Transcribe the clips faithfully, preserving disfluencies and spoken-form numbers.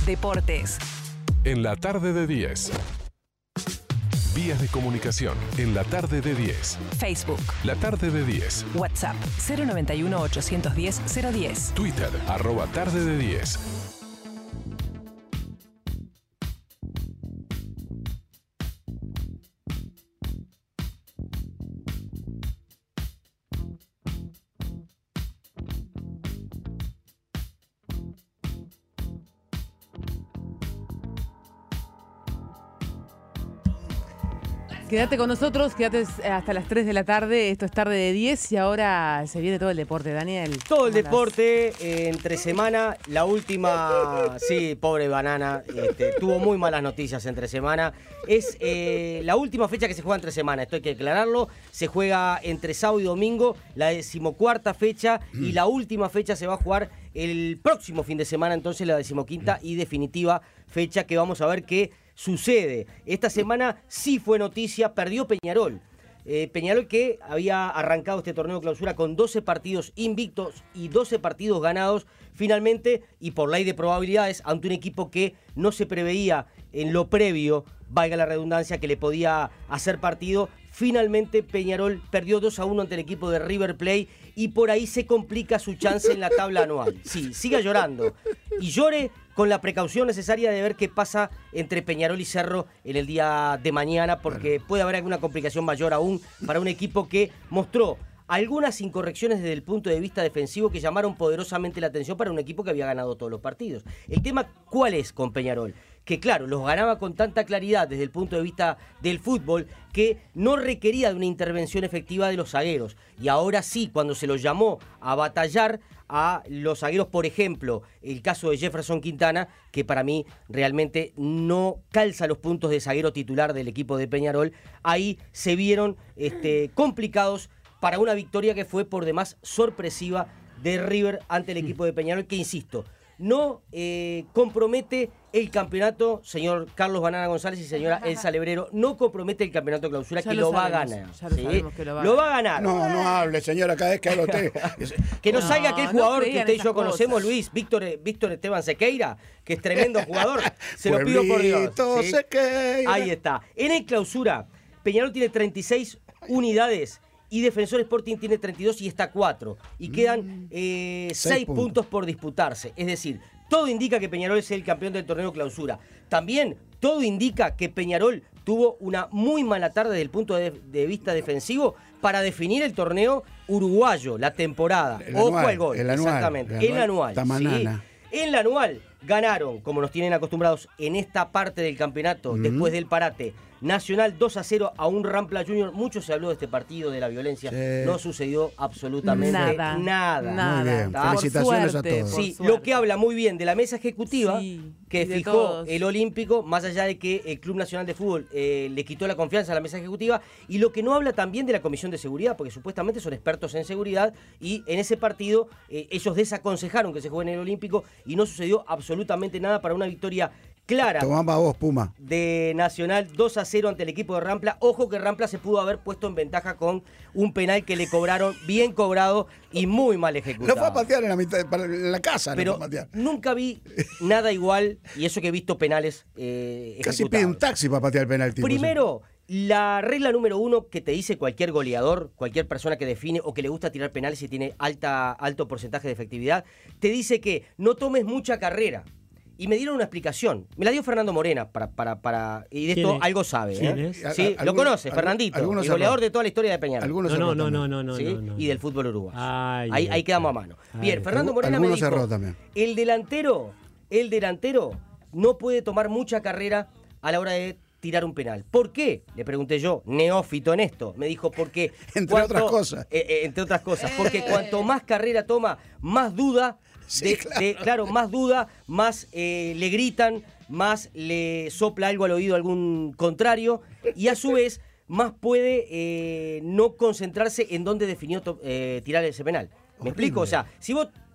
Deportes. En la tarde de diez. Vías de comunicación en la tarde de diez. Facebook. La tarde de diez. WhatsApp cero noventa y uno, ochocientos diez, cero diez. Twitter, arroba tarde de diez. Quédate con nosotros, quédate hasta las tres de la tarde. Esto es tarde de diez y ahora se viene todo el deporte, Daniel. Todo el deporte, eh, entre semana, la última, sí, pobre Banana, este, tuvo muy malas noticias entre semana. Es eh, la última fecha que se juega entre semana, esto hay que aclararlo. Se juega entre sábado y domingo, la decimocuarta fecha, mm. y la última fecha se va a jugar el próximo fin de semana, entonces la decimoquinta y definitiva fecha que vamos a ver qué sucede. Esta semana sí fue noticia, perdió Peñarol. Eh, Peñarol que había arrancado este torneo de clausura con doce partidos invictos y doce partidos ganados finalmente, y por ley de probabilidades, ante un equipo que no se preveía en lo previo, valga la redundancia, que le podía hacer partido. Finalmente Peñarol perdió dos a uno ante el equipo de River Plate y por ahí se complica su chance en la tabla anual. Sí, siga llorando y llore con la precaución necesaria de ver qué pasa entre Peñarol y Cerro en el día de mañana, porque puede haber alguna complicación mayor aún para un equipo que mostró algunas incorrecciones desde el punto de vista defensivo que llamaron poderosamente la atención para un equipo que había ganado todos los partidos. El tema, ¿cuál es con Peñarol? Que claro, los ganaba con tanta claridad desde el punto de vista del fútbol que no requería de una intervención efectiva de los zagueros. Y ahora sí, cuando se los llamó a batallar a los zagueros, por ejemplo, el caso de Jefferson Quintana, que para mí realmente no calza los puntos de zaguero titular del equipo de Peñarol, ahí se vieron este, complicados para una victoria que fue por demás sorpresiva de River ante el equipo de Peñarol, que insisto, no eh, compromete el campeonato, señor Carlos Banana González y señora Elsa Lebrero, no compromete el campeonato de clausura, ya que lo, lo va a ganar. Ya lo, ¿sí? que lo, va, lo va a ganar. No, no hable, señora, cada vez que habla usted. Que nos no, salga aquel jugador no que usted y yo conocemos, cosas. Luis, Víctor, Víctor Esteban Sequeira, que es tremendo jugador. Se lo pido por Dios. ¿sí? Sequeira. Ahí está. En el clausura, Peñarol tiene treinta y seis unidades. Y Defensor Sporting tiene treinta y dos y está cuatro. Y quedan eh, seis puntos. puntos por disputarse. Es decir, todo indica que Peñarol es el campeón del torneo clausura. También todo indica que Peñarol tuvo una muy mala tarde desde el punto de, de vista defensivo para definir el torneo uruguayo, la temporada. El Ojo anual, al gol. El anual, exactamente. El anual. El anual. ¿sí? En la anual ganaron, como nos tienen acostumbrados en esta parte del campeonato, mm. después del parate, Nacional dos a cero a un Rampla Junior. Mucho se habló de este partido, de la violencia. Sí. No sucedió absolutamente nada. Nada. nada. Muy bien. Felicitaciones suerte, a todos. Sí, lo que habla muy bien de la mesa ejecutiva sí, que fijó todos. el Olímpico, más allá de que el Club Nacional de Fútbol eh, le quitó la confianza a la mesa ejecutiva, y lo que no habla también de la Comisión de Seguridad, porque supuestamente son expertos en seguridad, y en ese partido eh, ellos desaconsejaron que se juegue en el Olímpico y no sucedió absolutamente nada para una victoria clara Tomá vos, Puma. de Nacional dos a cero ante el equipo de Rampla. Ojo que Rampla se pudo haber puesto en ventaja con un penal que le cobraron bien cobrado y muy mal ejecutado. Lo fue a patear en la, mitad, en la casa. Pero no fue a patear. Nunca vi nada igual, y eso que he visto penales eh, Casi pide un taxi para patear el penal. Tipo, Primero, sí. La regla número uno que te dice cualquier goleador, cualquier persona que define o que le gusta tirar penales y tiene alta, alto porcentaje de efectividad, te dice que no tomes mucha carrera. Y me dieron una explicación. Me la dio Fernando Morena para, para, para y de esto algo sabe. ¿Quién ¿eh? es? Sí, ¿Algún, lo conoce, algún, Fernandito, el goleador error. de toda la historia de Peñarol. Algunos no, no, error no, no, no, ¿sí? no, no. Y del fútbol uruguayo. Ay, ahí, ahí quedamos a mano. Bien, ay, Fernando Morena me dijo, erró también. el delantero, el delantero no puede tomar mucha carrera a la hora de tirar un penal. ¿Por qué? Le pregunté yo, neófito en esto. Me dijo, porque... entre cuanto, otras cosas. Eh, eh, entre otras cosas. Porque cuanto más carrera toma, más duda... Sí, de, claro. De, claro, más duda, más eh, le gritan, más le sopla algo al oído a algún contrario, y a su vez más puede eh, no concentrarse en dónde definió to, eh, tirar ese penal. ¿Me Horrible. explico? O sea, si vos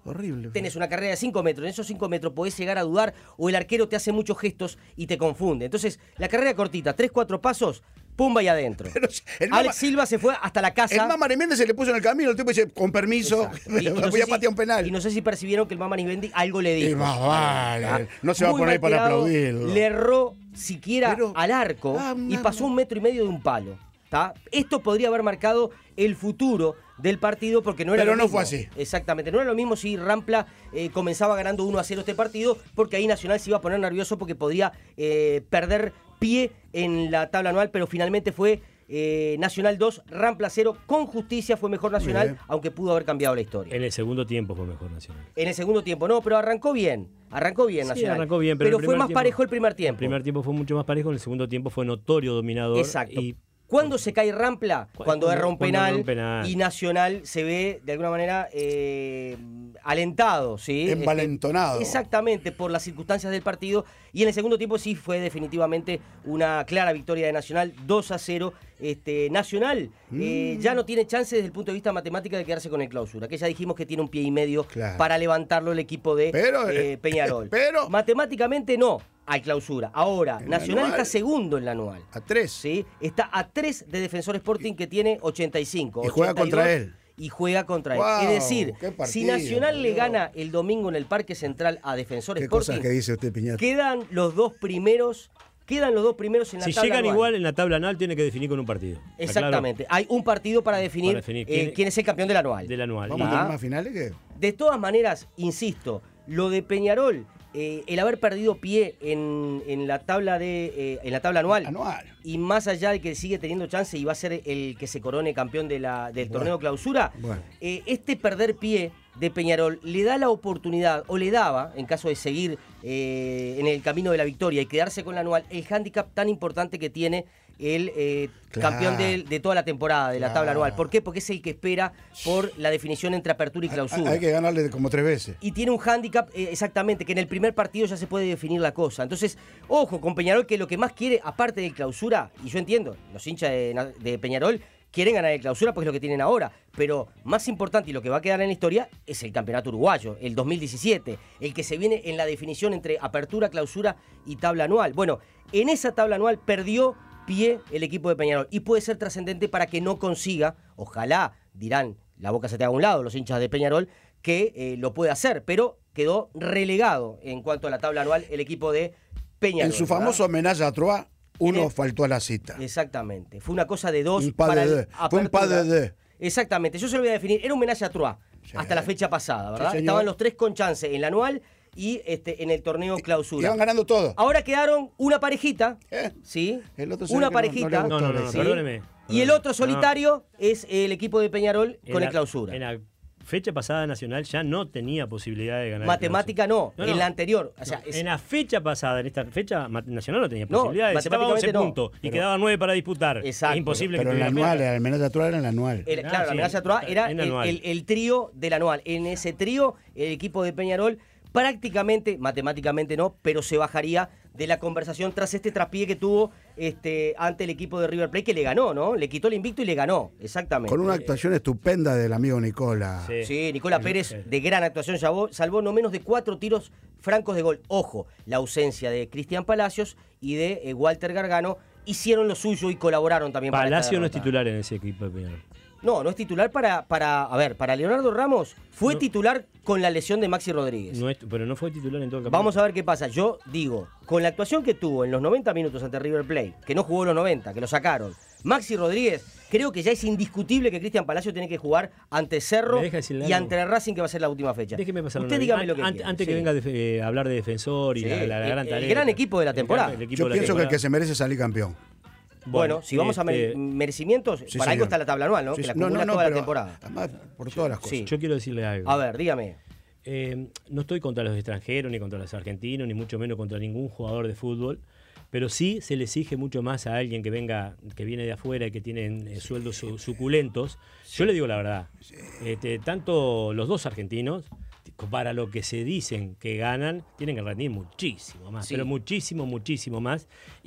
Horrible. Tenés una carrera de cinco metros, en esos cinco metros podés llegar a dudar o el arquero te hace muchos gestos y te confunde. Entonces, la carrera cortita, tres, cuatro pasos, pumba y adentro. Pero el Alex Mama- Silva se fue hasta la casa. El Mama Méndez se le puso en el camino, el tipo dice, con permiso, Exacto. Y- y no voy sé a si- patear un penal. Y no sé si percibieron que el Mama Nivendi algo le dijo. Y más vale, no se va a Muy poner mal para tirado, aplaudirlo. Le erró siquiera Pero- al arco Ah, y nada. pasó un metro y medio de un palo. ¿tá? Esto podría haber marcado el futuro del partido porque no era Pero lo no mismo. fue así. Exactamente, no era lo mismo si Rampla eh, comenzaba ganando uno a cero este partido, porque ahí Nacional se iba a poner nervioso porque podía eh, perder pie en la tabla anual, pero finalmente fue eh, Nacional dos, Rampla cero, con justicia fue mejor Nacional, Bien. aunque pudo haber cambiado la historia. En el segundo tiempo fue mejor Nacional. En el segundo tiempo, no, pero arrancó bien, arrancó bien Sí, Nacional. arrancó bien, pero, pero el fue primer más tiempo- parejo el primer tiempo. El primer tiempo fue mucho más parejo, en el segundo tiempo fue notorio dominador. Exacto. Y ¿Cuándo se cae Rampla? Cu- Cuando cuando- erra un cuando penal, erra un penal. y Nacional se ve de alguna manera eh, alentado, ¿sí? Envalentonado. Este, exactamente, por las circunstancias del partido. Y en el segundo tiempo sí fue definitivamente una clara victoria de Nacional, dos a cero. Este, Nacional eh, ya no tiene chance desde el punto de vista matemático de quedarse con el Clausura, que ya dijimos que tiene un pie y medio Claro. para levantarlo el equipo de Pero, eh, eh, Peñarol. pero- Matemáticamente no, al Clausura. Ahora, El Nacional anual. está segundo en la anual. A tres. ¿Sí? Está a tres de Defensor Sporting, que tiene ochenta y cinco. Y juega ochenta y dos, contra él. Y juega contra Wow, él. Es decir, qué si partido, Nacional le Dios. gana el domingo en el Parque Central a Defensor Qué Sporting, cosas que dice usted, Piñata. quedan los dos primeros, quedan los dos primeros en la si tabla llegan anual. igual en la tabla anual, tiene que definir con un partido. ¿Está claro? Exactamente. Hay un partido para definir, Para definir eh, quién- quién es el campeón del anual. Del anual. ¿Vamos Y- a Ah. tener más finales que? De todas maneras, insisto, lo de Peñarol, eh, el haber perdido pie en, en la tabla de eh, en la tabla anual, Anual. y más allá de que sigue teniendo chance y va a ser el que se corone campeón de la, del Bueno. torneo clausura, Bueno. eh, este perder pie de Peñarol le da la oportunidad, o le daba, en caso de seguir eh, en el camino de la victoria y quedarse con la anual, el hándicap tan importante que tiene el eh, Claro. campeón de, de toda la temporada, de la Claro. tabla anual. ¿Por qué? Porque es el que espera por la definición entre apertura y clausura. Hay que ganarle como tres veces. Y tiene un hándicap, eh, exactamente, que en el primer partido ya se puede definir la cosa. Entonces, ojo con Peñarol, que lo que más quiere, aparte de clausura, y yo entiendo, los hinchas de, Na- de Peñarol quieren ganar el clausura porque es lo que tienen ahora. Pero más importante y lo que va a quedar en la historia es el campeonato uruguayo, el dos mil diecisiete, el que se viene en la definición entre apertura, clausura y tabla anual. Bueno, en esa tabla anual perdió pie el equipo de Peñarol y puede ser trascendente para que no consiga, ojalá, dirán, la boca se te haga a un lado, los hinchas de Peñarol, que eh, lo puede hacer, pero quedó relegado en cuanto a la tabla anual el equipo de Peñarol. En su ¿verdad? famoso homenaje a Troa, uno Tiene- faltó a la cita. Exactamente, fue una cosa de dos Un pas para de el deux. Fue un pas de apertura. deux. Exactamente, yo se lo voy a definir, era un homenaje a Troyes Sí. hasta la fecha pasada, ¿verdad? Sí, señor. Estaban los tres con chance en la anual y este, en el torneo clausura. Iban ganando todo. Ahora quedaron una parejita, ¿Eh? ¿sí? El otro se Una ve que no- no le parejita. gustó No, no, no, no, ¿sí? perdóneme. Y el otro solitario es el equipo de Peñarol En con la- el clausura. En la fecha pasada Nacional ya no tenía posibilidad de ganar. el Matemática no, clausura. en la anterior. O sea, No, es- En la fecha pasada, en esta fecha, Ma- Nacional no tenía No, posibilidades. Estaba a once matemáticamente no, puntos y pero- quedaban nueve para disputar. Exacto. Es imposible Pero que en la tuviera anual, fecha. el homenaje a Troa era en la anual. Era- Ah, claro, sí, la amenaza Troyes era en el, anual. el- el trío del anual. En ese trío, el equipo de Peñarol prácticamente, matemáticamente no, pero se bajaría de la conversación tras este traspié que tuvo este, ante el equipo de River Plate, que le ganó, ¿no? Le quitó el invicto y le ganó, exactamente. Con una actuación estupenda del amigo Nicola. Sí. Sí, Nicola Pérez, Sí. de gran actuación, salvó, salvó no menos de cuatro tiros francos de gol. Ojo, la ausencia de Cristian Palacios y de eh, Walter Gargano hicieron lo suyo y colaboraron también para esta Palacio no es derrota. titular en ese equipo de Peñarol. No, no es titular para, para, a ver, para Leonardo Ramos fue No. titular con la lesión de Maxi Rodríguez. No es- pero no fue titular en todo el campeonato. Vamos a ver qué pasa. Yo digo, con la actuación que tuvo en los noventa minutos ante River Plate, que no jugó los noventa, que lo sacaron, Maxi Rodríguez, creo que ya es indiscutible que Cristian Palacio tiene que jugar ante Cerro ¿Me deja decirle y algo? ante Racing, que va a ser la última fecha. Déjeme pasar Usted una- dígame an- lo que an- quiere. Antes que Sí. venga a def- eh, hablar de defensor y Sí, la, la- la el- gran el tarea. gran equipo de la El temporada. gran- el equipo Yo de la pienso que el que temporada. se merece es salir campeón. Bueno, si vamos a mere- este, merecimientos, Sí, para algo señor. está la tabla anual, ¿no? Sí, que la sí. No, acumula no, no, toda la pero temporada. además por todas las cosas. Sí. Yo quiero decirle algo. A ver, dígame. Eh, no estoy contra los extranjeros, ni contra los argentinos, ni mucho menos contra ningún jugador de fútbol, pero sí se le exige mucho más a alguien que venga, que viene de afuera y que tiene eh, sueldos su- suculentos. Yo le digo la verdad, este, tanto los dos argentinos para lo que se dicen que ganan, tienen que rendir muchísimo más, Sí. pero muchísimo, muchísimo más.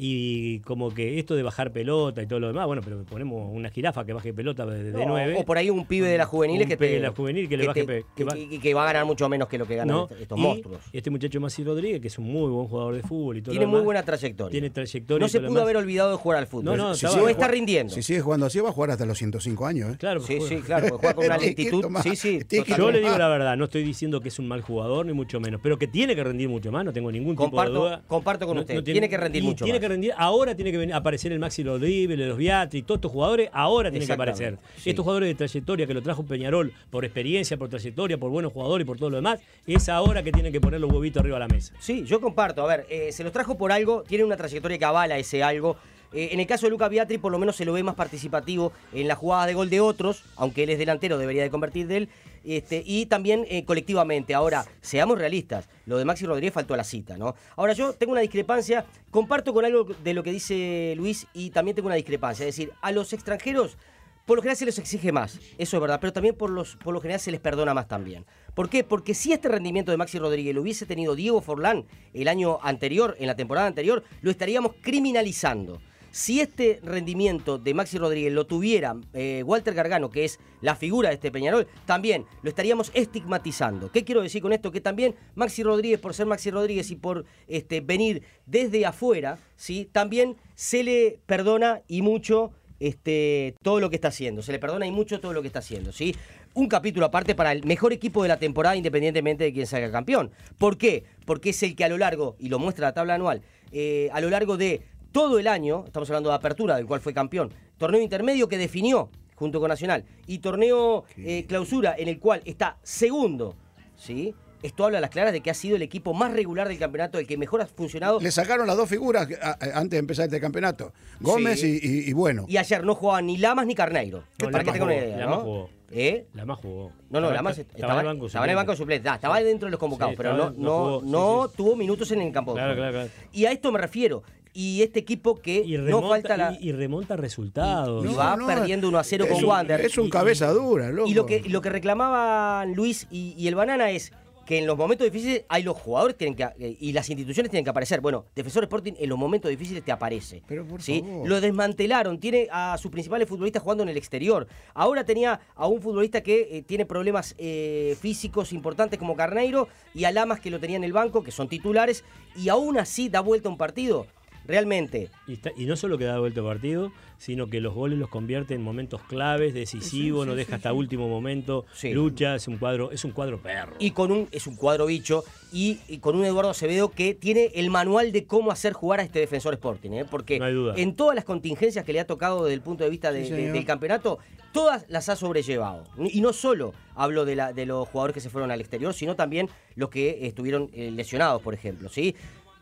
Y como que esto de bajar pelota y todo lo demás, bueno, pero ponemos una jirafa que baje pelota de, de No, nueve. O por ahí un pibe de las juveniles Un que pibe te. de la juvenil que le baje te- pe- que va- que- que va a ganar mucho menos que lo que ganan ¿no? estos Y monstruos. este muchacho Maxi Rodríguez, que es un muy buen jugador de fútbol y todo Tiene lo muy demás, buena trayectoria. tiene trayectoria. No y se todo lo pudo demás. haber olvidado de jugar al fútbol. No, no, Si estaba- no está rindiendo. Si sigue jugando así, va a jugar hasta los ciento cinco años. ¿eh? Claro, Sí, juega. sí, claro, porque juega con una Tiene que lentitud. tomar- Sí, sí. tiene que Yo le digo tomar. la verdad, no estoy diciendo que es un mal jugador, ni mucho menos, pero que tiene que rendir mucho más, no tengo ningún tipo Comparto- de duda. comparto con No- usted, no tiene que rendir y mucho Tiene más. que rendir, ahora tiene que venir, aparecer el Maxi Rodríguez, los Beatriz, todos estos jugadores, ahora tienen que Exactamente, aparecer. sí. Estos jugadores de trayectoria que lo trajo Peñarol por experiencia, por trayectoria, por buenos jugadores y por todo lo demás, es ahora que tienen que poner los huevitos arriba de la mesa. Sí, yo comparto. A ver, eh, se los trajo por algo, tiene una trayectoria que avala ese algo. Eh, en el caso de Luca Beatriz, por lo menos se lo ve más participativo en las jugadas de gol de otros, aunque él es delantero, debería de convertir de él. Este, y también eh, colectivamente. Ahora, seamos realistas, lo de Maxi Rodríguez faltó a la cita, ¿no? Ahora, yo tengo una discrepancia, comparto con algo de lo que dice Luis y también tengo una discrepancia. Es decir, a los extranjeros, por lo general se les exige más, eso es verdad, pero también por, los, por lo general se les perdona más también. ¿Por qué? Porque si este rendimiento de Maxi Rodríguez lo hubiese tenido Diego Forlán el año anterior, en la temporada anterior, lo estaríamos criminalizando. Si este rendimiento de Maxi Rodríguez lo tuviera eh, Walter Gargano, que es la figura de este Peñarol, también lo estaríamos estigmatizando. ¿Qué quiero decir con esto? Que también Maxi Rodríguez, por ser Maxi Rodríguez y por este, venir desde afuera, ¿sí? También se le perdona y mucho este, todo lo que está haciendo. Se le perdona y mucho todo lo que está haciendo, ¿sí? Un capítulo aparte para el mejor equipo de la temporada, independientemente de quién salga campeón. ¿Por qué? Porque es el que a lo largo, y lo muestra la tabla anual, eh, a lo largo de todo el año, estamos hablando de apertura, del cual fue campeón, torneo intermedio que definió junto con Nacional, y torneo eh, clausura en el cual está segundo, ¿sí? Esto habla a las claras de que ha sido el equipo más regular del campeonato, el que mejor ha funcionado. Le sacaron las dos figuras a- a- antes de empezar este campeonato. Gómez Sí. y, y- y Bueno. Y ayer no jugaban ni Lamas ni Carneiro. No, para que Lamas tengan una jugó, idea, Lamas ¿no? jugó. ¿Eh? La más jugó. No, no, Estaba- Lamas estaba estaba, en el banco estaba en el banco de suplente. suplentes. Ah, estaba dentro de los convocados, Sí, pero estaba- no, no no, jugó, sí, no sí. tuvo minutos en el campo. de Claro, juego. claro, claro. Y a esto me refiero. Y este equipo que Y no remonta, falta la... y, y remonta resultados. Y va perdiendo uno a cero es con un- Wander. Es un Y- cabeza dura, loco. Y lo que, lo que reclamaban Luis y, y el Banana es que en los momentos difíciles hay los jugadores tienen que eh, y las instituciones tienen que aparecer. Bueno, Defensor Sporting en los momentos difíciles te aparece. Pero por ¿sí? favor. Lo desmantelaron, tiene a sus principales futbolistas jugando en el exterior. Ahora tenía a un futbolista que eh, tiene problemas eh, físicos importantes como Carneiro y a Lamas que lo tenía en el banco, que son titulares, y aún así da vuelta un partido. Realmente. Y, está- y no solo que da vuelta el partido, sino que los goles los convierte en momentos claves, decisivos, no deja hasta último momento, Sí. lucha, es un cuadro, es un cuadro perro. Y con un, es un cuadro bicho, y, y con un Eduardo Acevedo que tiene el manual de cómo hacer jugar a este Defensor Sporting, ¿eh? Porque No hay duda. en todas las contingencias que le ha tocado desde el punto de vista de- Sí, de- señor. del campeonato, todas las ha sobrellevado. Y no solo hablo de, la, de los jugadores que se fueron al exterior, sino también los que estuvieron eh, lesionados, por ejemplo, ¿sí?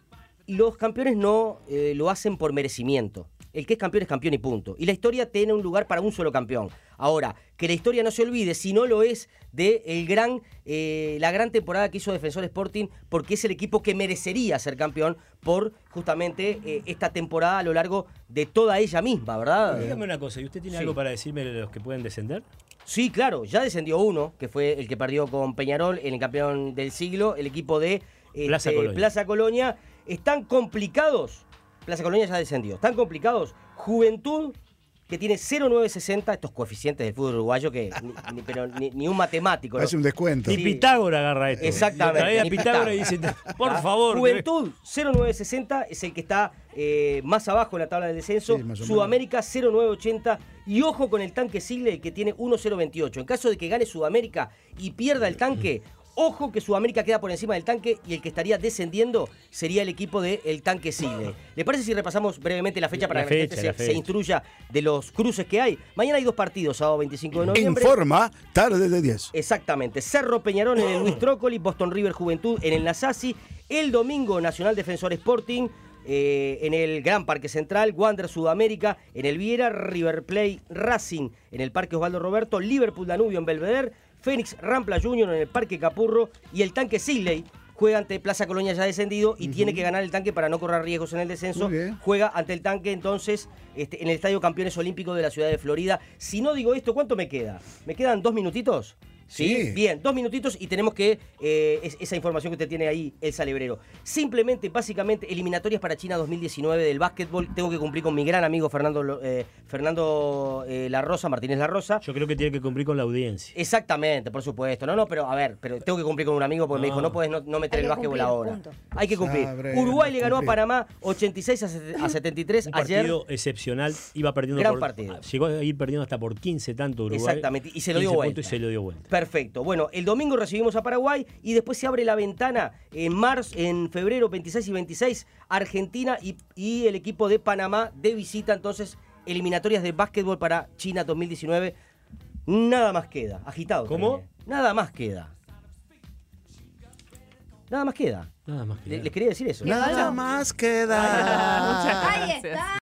Los campeones no eh, lo hacen por merecimiento. El que es campeón es campeón y punto. Y la historia tiene un lugar para un solo campeón. Ahora, que la historia no se olvide, si no lo es, de el gran, eh, la gran temporada que hizo Defensor Sporting, porque es el equipo que merecería ser campeón por justamente eh, esta temporada a lo largo de toda ella misma, ¿verdad? Dígame una cosa, ¿y usted tiene Sí. algo para decirme de los que pueden descender? Sí, claro, ya descendió uno, que fue el que perdió con Peñarol en el campeón del siglo, el equipo de este, Plaza Colonia. Plaza Colonia. Están complicados, Plaza Colonia ya descendió, están complicados. Juventud, que tiene cero nueve sesenta, estos coeficientes del fútbol uruguayo que ni, ni- pero ni, ni un matemático. ¿no? Hace un descuento. Ni Sí. Pitágoras agarra esto. Exactamente, Lo trae a ni Pitágoras y dice, por Ah, favor. Juventud cero nueve sesenta es el que está eh, más abajo en la tabla del descenso. Sí, más o Sudamérica cero nueve ochenta. Y ojo con el tanque Sigle que tiene uno cero veintiocho. En caso de que gane Sudamérica y pierda el tanque, ojo que Sudamérica queda por encima del tanque y el que estaría descendiendo sería el equipo del tanque Sigle. ¿Le parece si repasamos brevemente la fecha para La que la fecha, gente la se, se fecha. instruya de los cruces que hay? Mañana hay dos partidos, sábado veinticinco de noviembre. Informa, tarde de diez. Exactamente. Cerro Peñarol en el Luis Trócoli, Boston River Juventud en el Nasasi. El domingo Nacional Defensor Sporting eh, en el Gran Parque Central. Wander Sudamérica en el Viera. River Plate Racing en el Parque Osvaldo Roberto. Liverpool Danubio en Belvedere. Fénix Rampla Junior en el Parque Capurro. Y el tanque Sigley juega ante Plaza Colonia ya descendido y tiene que ganar el tanque para no correr riesgos en el descenso. Muy bien. Juega ante el tanque entonces este, en el Estadio Campeones Olímpicos de la ciudad de Florida. Si no digo esto, ¿cuánto me queda? ¿Me quedan dos minutitos? ¿Sí? Sí. Bien, dos minutitos y tenemos que, eh, es- esa información que usted tiene ahí, Elsa Lebrero. Simplemente, básicamente, eliminatorias para China dos mil diecinueve del básquetbol. Tengo que cumplir con mi gran amigo Fernando, Lo- eh, Fernando eh, La Rosa, Martínez La Rosa. Yo creo que tiene que cumplir con la audiencia. Exactamente, por supuesto. No, no, pero a ver, pero tengo que cumplir con un amigo porque me dijo, No. no puedes no, no meter Hay el que básquetbol cumplir, ahora. punto. Hay que cumplir. Sabré, Uruguay no le ganó a cumplir. Panamá ochenta y seis a setenta y tres Un ayer. partido excepcional, iba perdiendo Gran por, partido. llegó a ir perdiendo hasta por quince tanto Uruguay. Exactamente, y se lo dio quince vuelta. puntos y se lo dio vuelta. Perfecto. Bueno, el domingo recibimos a Paraguay y después se abre la ventana en marzo, en febrero veintiséis y veintiséis, Argentina y, y el equipo de Panamá de visita. Entonces, eliminatorias de básquetbol para China dos mil diecinueve. Nada más queda. Agitado. ¿Cómo? terminé. Nada más queda. Nada más queda. Nada más que Le- ver. Les quería decir eso. Nada Nada Muchas más queda. Ahí gracias. está.